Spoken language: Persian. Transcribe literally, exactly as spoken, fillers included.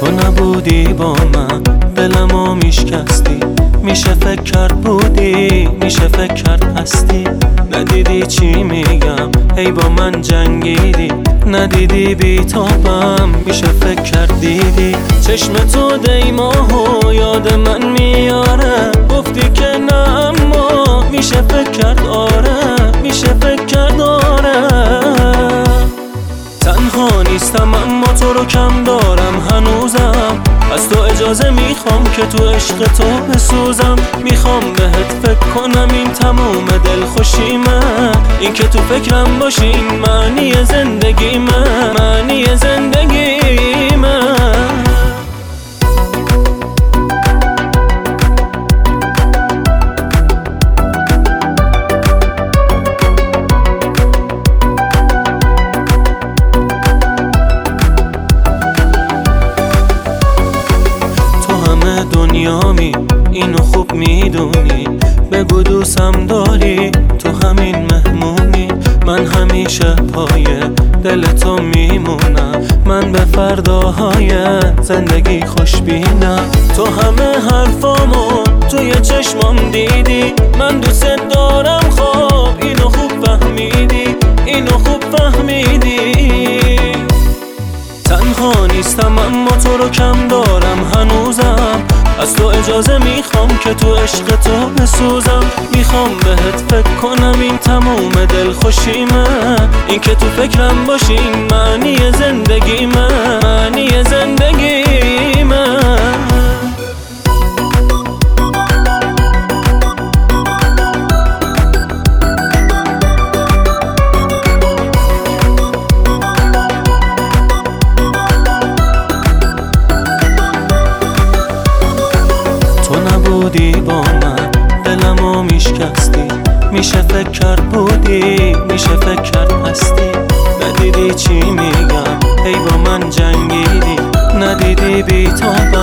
تو نبودی با من دلمو میشکستی، میشه فکر کرد بودی، میشه فکر کرد هستی. ندیدی چی میگم، ای با من جنگیدی، ندیدی بیتابم، میشه فکر کرد دیدی. چشم تو دیماهو یاد من میاره، گفتی که نه اما میشه فکر کرد آره، میشه فکر کرد آره. تنها نیستم اما تو رو کم دارم هنوزم، از تو اجازه میخوام که تو عشق تو بسوزم. میخوام بهت فکر کنم، این تموم دلخوشیمه، این که تو فکرم باشی این معنی زندگیمه، معنی زندگیمه. دنیامی اینو خوب میدونی، بگو دوستم داری، تو همین مهمونی. من همیشه پای دل تو میمونم، من به فرداهای زندگی خوشبینم. تو همه حرفامو توی چشمام دیدی، من دوست دارم، خب اینو خوب فهمیدی، اینو خوب فهمیدی. تنها نیستم اما تو رو کم دارم هنوزم، از تو اجازه میخوام که تو عشق تو بسوزم. میخوام بهت فکر کنم، این تموم دلخوشیمه، این که تو فکرم باشی این معنی زندگیمه، معنی زندگیمه. بودی با من دلمو میشکستی، میشه فکر کرد بودی، میشه فکر کرد هستی. ندیدی چی میگم، ای با من جنگیدی، ندیدی بیتابم،